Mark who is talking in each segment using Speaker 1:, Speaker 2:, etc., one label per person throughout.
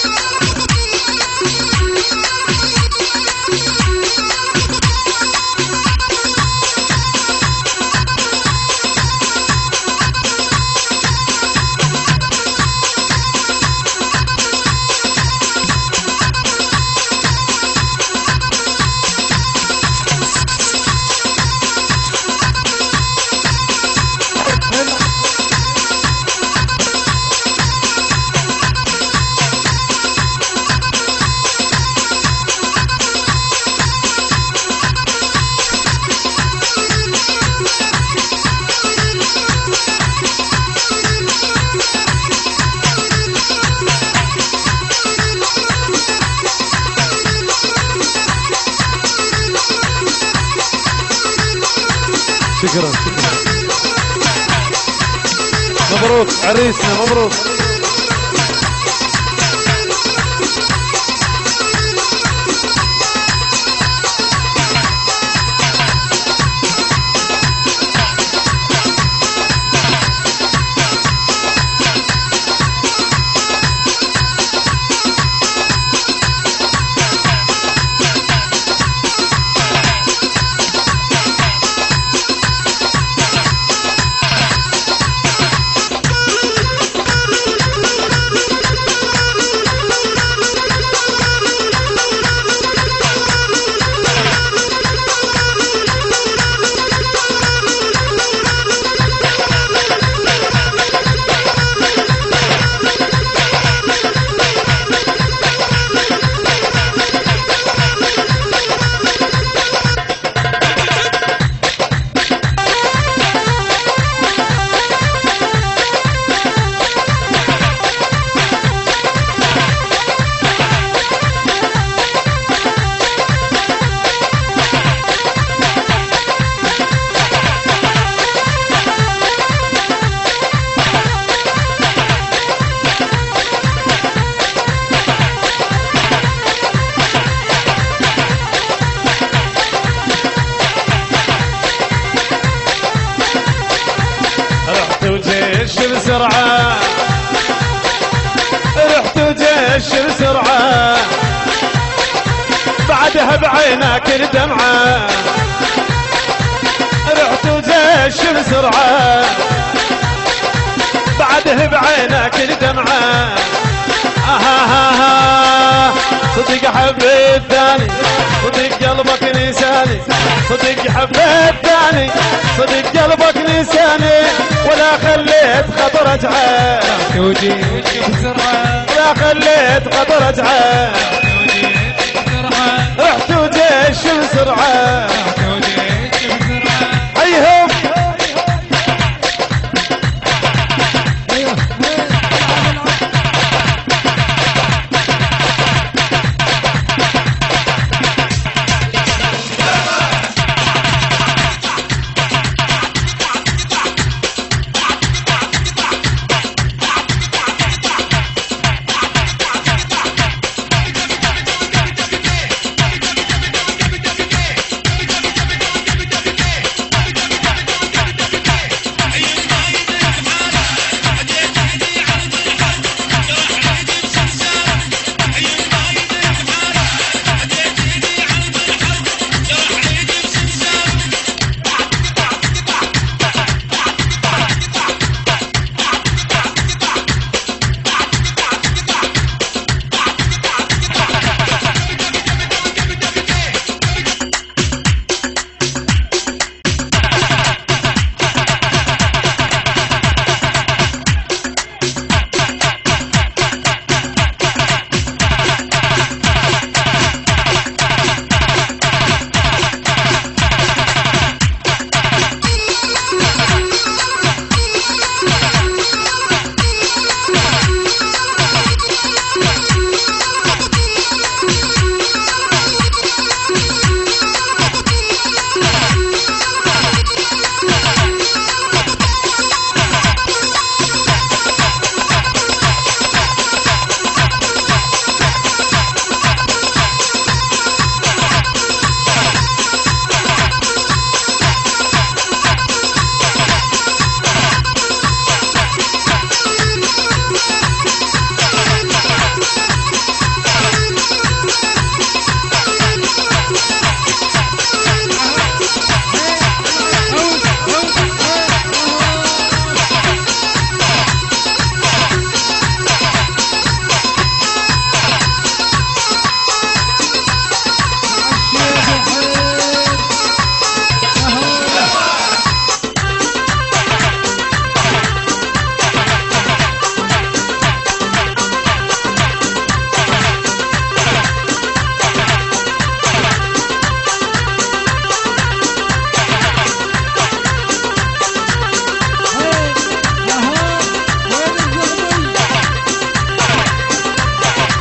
Speaker 1: شكرا شكرا. مبروك عريسنا مبروك. بسرعة رحت وجيش بسرعة بعدها بعينك الدمعة رحت وجيش بسرعة بعدها بعينك الدمعة صدق حبيت ثاني صدق قلبك نساني صدق حبيت ثاني صدق قلبك نساني ولا خليت خطر اجعل ولا خليت خطر اجعل رحت وجيش بسرعة ايهم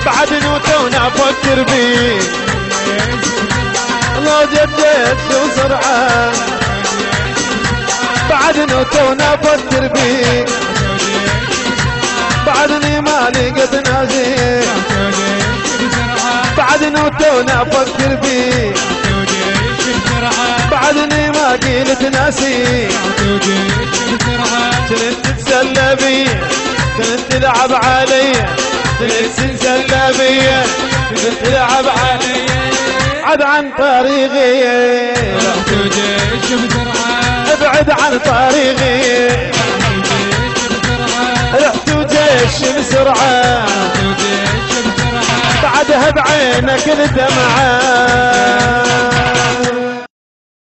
Speaker 1: بعد نوتونا افكر بيك لو جديت شو سرعة بعد نوتونا افكر بيك بعدني ما لقيت ناسيك بعد نوتونا افكر بيك بعدني ما قلت ناسيك كنت تتسلى بي كنت تلعب علي كنت تتسلى بي كنت تلعب علي ابعد عن طريقي ابعد عن طريقي رحت وجيش بسرعة بعدها بعينك الدمعة